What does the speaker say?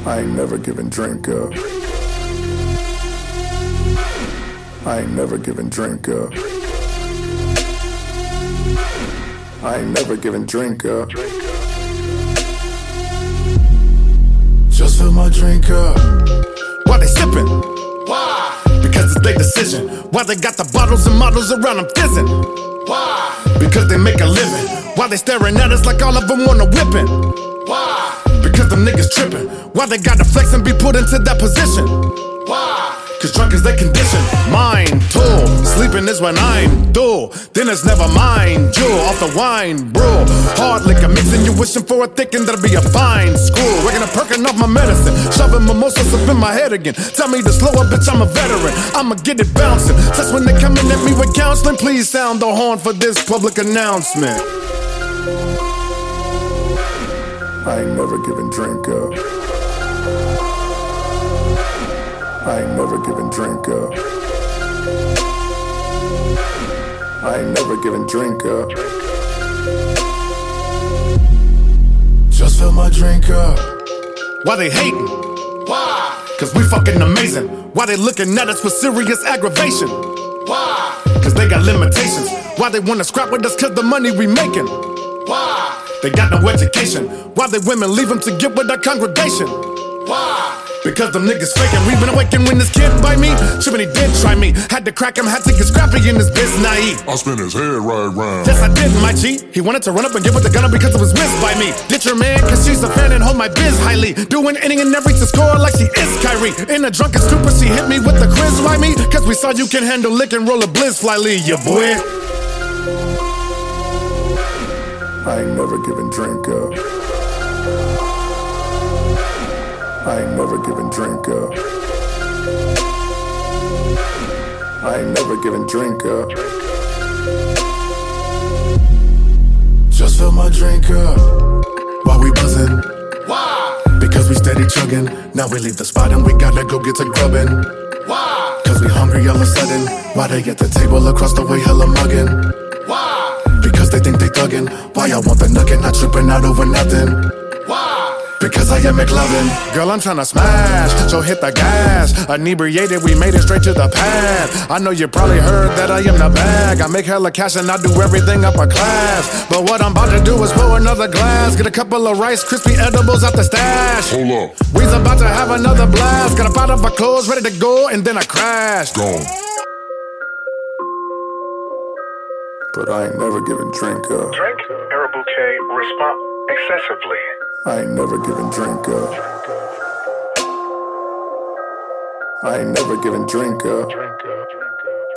I ain't never giving drink up. I ain't never giving drink up. I ain't never giving drink up. Just fill my drink up. Why they sippin'? Why? Because it's their decision. Why they got the bottles and models around them fizzing? Why? Because they make a living. Why they staring at us like all of them wanna whippin'? Why? Because them niggas trippin'. Why they gotta flex and be put into that position? Why? Cause drunk is their condition. Mine, too. Sleeping is when I'm dull. Then it's never mine. Jewel off the wine, brew. Hard liquor mixing, you wishing for a thickin', that'll be a fine screw. Waking up, perking off my medicine. Shoving mimosas up in my head again. Tell me to slow up, bitch, I'm a veteran. I'ma get it bouncing. That's when they coming at me with counseling. Please sound the horn for this public announcement. I ain't never giving drink up. I ain't never giving drink up. I ain't never giving drink up. Just fill my drink up. Why they hating? Why? Cause we fucking amazing. Why they looking at us for serious aggravation? Why? Cause they got limitations. Why they wanna scrap with us cause the money we making? Why? They got no education. Why they women leave them to get with our congregation? Why? Because them niggas faking. We been awakened when this kid bite me. Shit when he did try me. Had to crack him, had to get scrappy in this bitch naive. I spin his head right round. Yes, I did, my G. He wanted to run up and get with the gunner because it was missed by me. Ditch your man, cause she's a fan and hold my biz highly. Doing any and every to score like she is Kyrie. In a drunken stupor, she hit me with the quiz, why me? Cause we saw you can handle lick and roll a blizz fly lead, ya boy. I ain't never giving drink up. I ain't never giving drink up. I ain't never giving drink up. Just fill my drink up. Why we buzzin'? Why? Because we steady chugging. Now we leave the spot and we gotta go get to grubbing. Why? Cause we hungry all of a sudden. Why they at the table across the way hella mugging? Why? Because they think they thuggin'. Why I want the nugget, not trippin' out over nothing? Why? Because I am McLovin. Girl, I'm tryna smash, so hit the gas. Inebriated, we made it straight to the pad. I know you probably heard that I am the bag. I make hella cash and I do everything upper class. But what I'm about to do is pour another glass. Get a couple of Rice Krispie edibles out the stash. Hold up. We's about to have another blast. Got up out of our clothes, ready to go, and then I crashed. Gone. But I ain't never giving drink up. Drink Arabuke respond excessively. I ain't never giving drink up. I ain't never giving drink up.